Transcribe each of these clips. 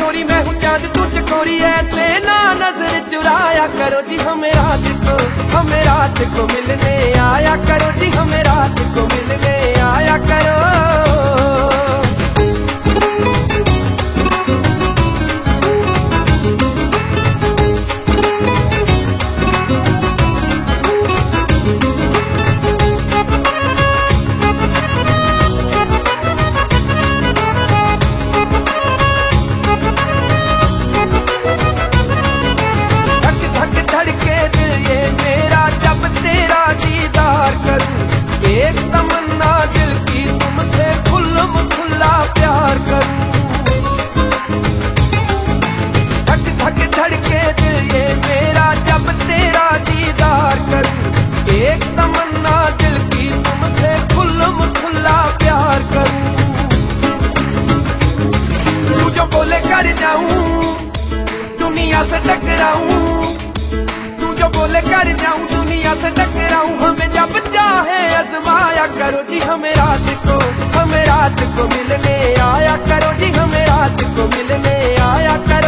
गोरी मैं हूँ चांद तू चकोरी, ऐसे ना नजर चुराया करो जी हमें रात को मिलने आया करो जी हमें रात को मिलने आया करो। एक तमन्ना दिल की तुमसे खुल्लम खुल्ला प्यार करूं, धक धक धड़के दिल ये मेरा जब तेरा दीदार करूं। एक तमन्ना दिल की तुमसे खुल्लम खुल्ला प्यार करूं। तू जो बोले कर जाऊं दुनिया से टकराऊं, तू जो बोले कर जाऊं दुनिया से टकराऊं। हमें जब चाहे आजमाया करो जी हमें रात को मिलने आया करो जी हमें रात को मिलने आया करो।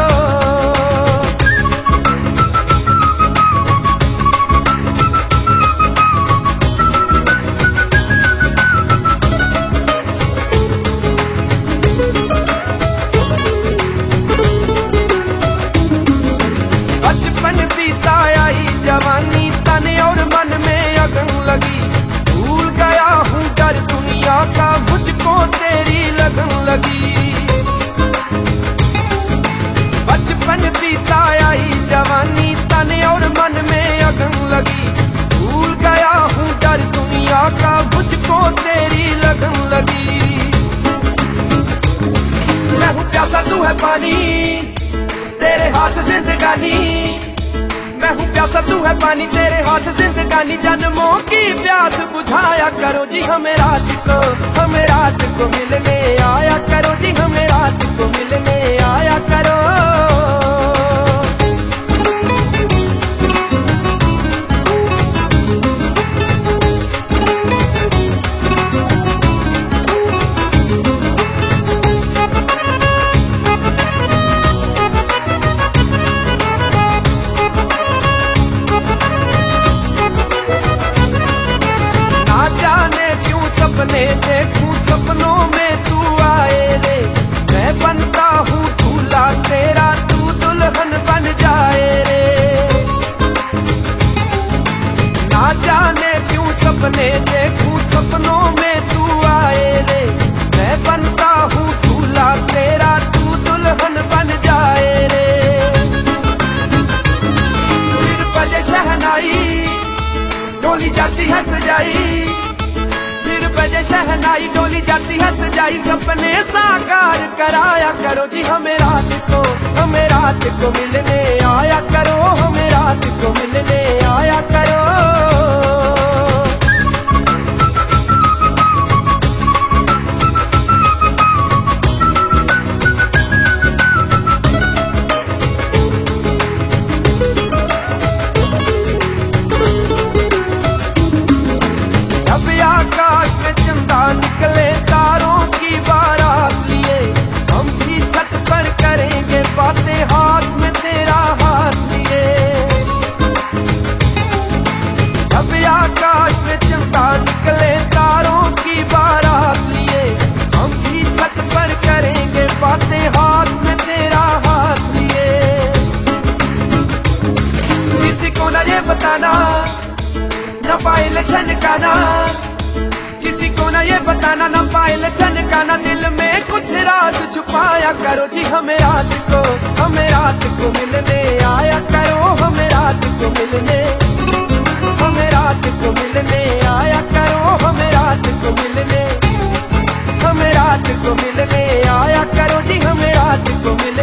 बचपन बीता आई जवानी तन और मन में अगन लगी, भूल गया हूँ डर दुनिया का मुझको तेरी लगन लगी। बचपन बीता आई जवानी तन और मन में अगन लगी, भूल गया हूँ डर दुनिया का मुझको तेरी लगन लगी। मैं हूँ प्यासा तू है पानी तेरे हाथ जिंदगानी, मैं हूँ प्यासा तू है पानी तेरे हाथ जिंदगानी। जन्मों की प्यास बुझाया करो जी हमें रात को मिलने आया करो जी हमें रात को मिलने आया करो। सपने देखूं सपनों में तू आए रे, मैं बनता हूँ दूल्हा तेरा तू दुल्हन बन जाए रे। ना जाने क्यों सपने देखूं सपनों में तू आए रे, मैं बनता हूँ दूल्हा तेरा तू दुल्हन बन जाए रे। फिर बजे शहनाई डोली जाती है सजाई, बजे शहनाई डोली जाती है सजाई। सपने साकार कराया करो जी हमें रात को मिलने आया करो, हमें रात को मिलने आया करो। आकाश में चंदा निकले तारों की बारात लिए, हम भी छत पर करेंगे बातें हाथ में तेरा हाथ लिए। जब आकाश में चंदा निकले तारों की बारात लिए, हम भी छत पर करेंगे बातें हाथ में तेरा हाथ लिए। किसी को न ये बताना न पायल झनकाना, किसी को ना ये बताना न पायल झनकाना। दिल में कुछ राज छुपाया करो जी हमें रात को मिलने आया करो, हमें रात को मिलने आया करो, हमें रात को मिलने आया करो जी हमें रात को मिलने